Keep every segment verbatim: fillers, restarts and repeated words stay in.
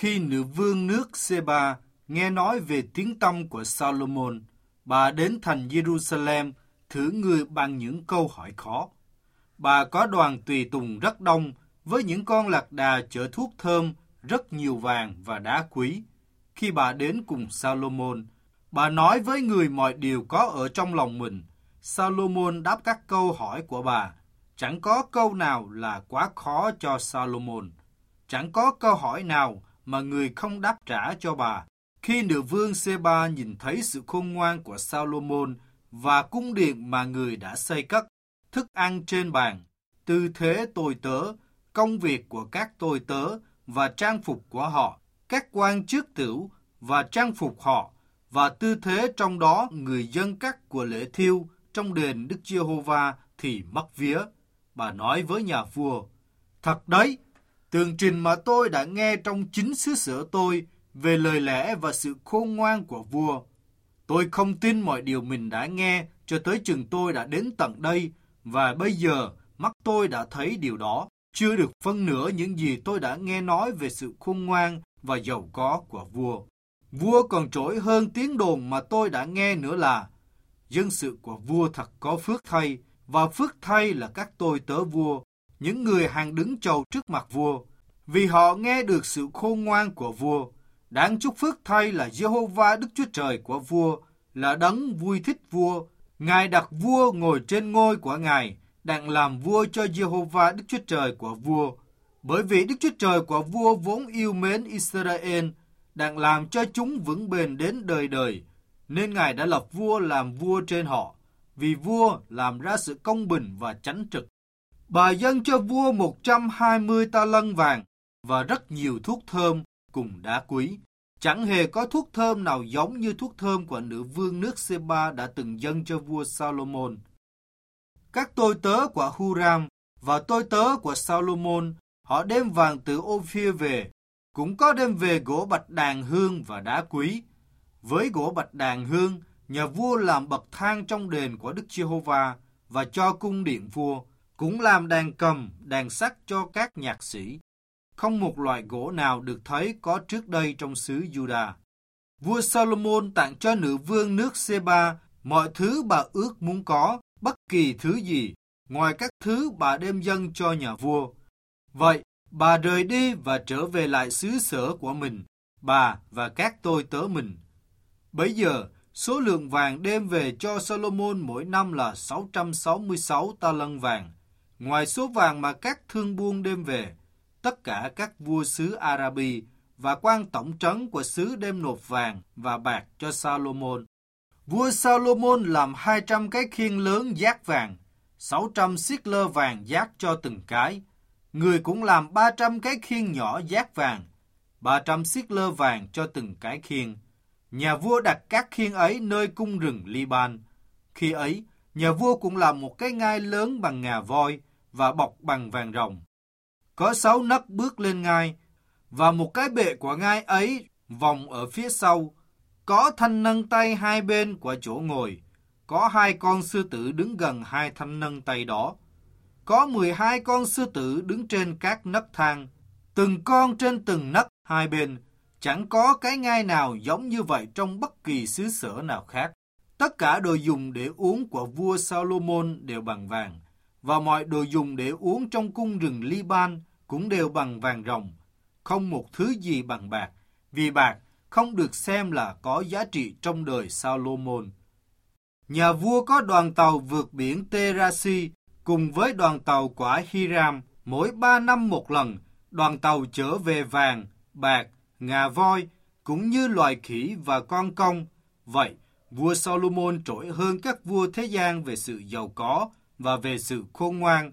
Khi nữ vương nước Sê-ba nghe nói về tiếng tăm của Salomon, bà đến thành Jerusalem thử người bằng những câu hỏi khó. Bà có đoàn tùy tùng rất đông với những con lạc đà chở thuốc thơm, rất nhiều vàng và đá quý. Khi bà đến cùng Salomon, bà nói với người mọi điều có ở trong lòng mình. Salomon đáp các câu hỏi của bà. Chẳng có câu nào là quá khó cho Salomon. Chẳng có câu hỏi nào mà người không đáp trả cho bà. Khi nữ vương Sê-ba nhìn thấy sự khôn ngoan của Salomon và cung điện mà người đã xây cất, thức ăn trên bàn, tư thế tôi tớ, công việc của các tôi tớ và trang phục của họ, các quan chức tửu và trang phục họ, và tư thế trong đó người dân các của lễ thiêu trong đền Đức Giê-hô-va thì mất vía. Bà nói với nhà vua, thật đấy, tường trình mà tôi đã nghe trong chính xứ sở tôi về lời lẽ và sự khôn ngoan của vua. Tôi không tin mọi điều mình đã nghe cho tới chừng tôi đã đến tận đây, và bây giờ mắt tôi đã thấy điều đó. Chưa được phân nửa những gì tôi đã nghe nói về sự khôn ngoan và giàu có của vua. Vua còn trỗi hơn tiếng đồn mà tôi đã nghe nữa là dân sự của vua thật có phước thay, và phước thay là các tôi tớ vua, những người hàng đứng chầu trước mặt vua, vì họ nghe được sự khôn ngoan của vua. Đáng chúc phước thay là Giê-hô-va Đức Chúa Trời của vua, là đấng vui thích vua. Ngài đặt vua ngồi trên ngôi của Ngài, đặng làm vua cho Giê-hô-va Đức Chúa Trời của vua. Bởi vì Đức Chúa Trời của vua vốn yêu mến Israel, đặng làm cho chúng vững bền đến đời đời, nên Ngài đã lập vua làm vua trên họ, vì vua làm ra sự công bình và chánh trực. Bà dâng cho vua một trăm hai mươi ta lân vàng và rất nhiều thuốc thơm cùng đá quý. Chẳng hề có thuốc thơm nào giống như thuốc thơm của nữ vương nước Sê-ba đã từng dâng cho vua Salomon. Các tôi tớ của Huram và tôi tớ của Salomon, họ đem vàng từ Ô-phia về, cũng có đem về gỗ bạch đàn hương và đá quý. Với gỗ bạch đàn hương, nhà vua làm bậc thang trong đền của Đức Giê-hô-va và cho cung điện vua, cũng làm đàn cầm, đàn sắt cho các nhạc sĩ. Không một loại gỗ nào được thấy có trước đây trong xứ Juda. Vua Salomon tặng cho nữ vương nước Sê-ba mọi thứ bà ước muốn có, bất kỳ thứ gì, ngoài các thứ bà đem dâng cho nhà vua. Vậy, bà rời đi và trở về lại xứ sở của mình, bà và các tôi tớ mình. Bấy giờ, số lượng vàng đem về cho Salomon mỗi năm là sáu trăm sáu mươi sáu ta lân vàng. Ngoài số vàng mà các thương buôn đem về, tất cả các vua xứ Arabi và quan tổng trấn của xứ đem nộp vàng và bạc cho Salomon. Vua Salomon làm hai trăm cái khiên lớn dát vàng, sáu trăm siết lơ vàng dát cho từng cái. Người cũng làm ba trăm cái khiên nhỏ dát vàng, ba trăm siết lơ vàng cho từng cái khiên. Nhà vua đặt các khiên ấy nơi cung rừng Liban. Khi ấy, nhà vua cũng làm một cái ngai lớn bằng ngà voi và bọc bằng vàng ròng. Có sáu nấc bước lên ngai, và một cái bệ của ngai ấy vòng ở phía sau. Có thanh nâng tay hai bên của chỗ ngồi. Có hai con sư tử đứng gần hai thanh nâng tay đó. Có mười hai con sư tử đứng trên các nấc thang, từng con trên từng nấc hai bên. Chẳng có cái ngai nào giống như vậy trong bất kỳ xứ sở nào khác. Tất cả đồ dùng để uống của vua Salomon đều bằng vàng, và mọi đồ dùng để uống trong cung rừng Liban cũng đều bằng vàng ròng. Không một thứ gì bằng bạc, vì bạc không được xem là có giá trị trong đời Salomon. Nhà vua có đoàn tàu vượt biển Tê-ra-si cùng với đoàn tàu của Hiram, mỗi ba năm một lần, đoàn tàu chở về vàng, bạc, ngà voi, cũng như loài khỉ và con công. Vậy, vua Salomon trội hơn các vua thế gian về sự giàu có và về sự khôn ngoan.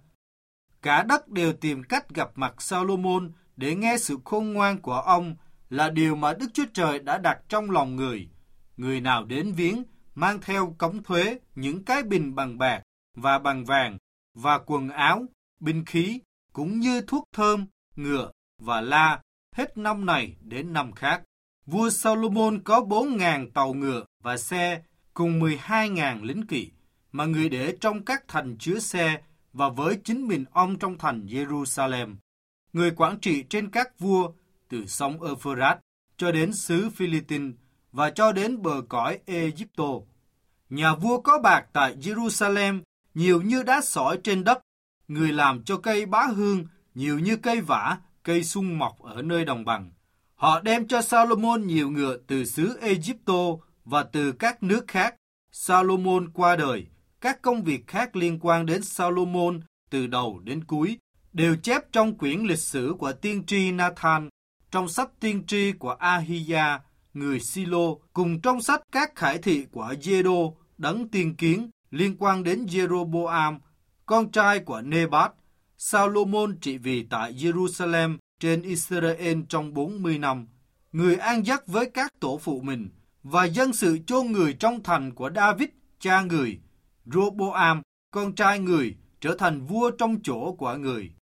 Cả đất đều tìm cách gặp mặt Salomon để nghe sự khôn ngoan của ông là điều mà Đức Chúa Trời đã đặt trong lòng người. Người nào đến viếng, mang theo cống thuế, những cái bình bằng bạc và bằng vàng, và quần áo, binh khí, cũng như thuốc thơm, ngựa và la, hết năm này đến năm khác. Vua Salomon có bốn ngàn tàu ngựa và xe, cùng mười hai ngàn lính kỵ, mà người để trong các thành chứa xe, và với chính mình ông trong thành Jerusalem. Người quản trị trên các vua, từ sông Euphrates cho đến xứ Philippines và cho đến bờ cõi Egypto. Nhà vua có bạc tại Jerusalem nhiều như đá sỏi trên đất, người làm cho cây bá hương nhiều như cây vả, cây sung mọc ở nơi đồng bằng. Họ đem cho Salomon nhiều ngựa từ xứ Egypto và từ các nước khác. Salomon qua đời, các công việc khác liên quan đến Salomon từ đầu đến cuối đều chép trong quyển lịch sử của tiên tri Nathan, trong sách tiên tri của Ahia, người Silo, cùng trong sách các khải thị của Giê-đô, đấng tiên kiến, liên quan đến Jeroboam, con trai của Nebat. Salomon trị vì tại Jerusalem trên Israel trong bốn mươi năm. Người an giấc với các tổ phụ mình và dân sự chôn người trong thành của David, cha người. Roboam, con trai người, trở thành vua trong chỗ của người.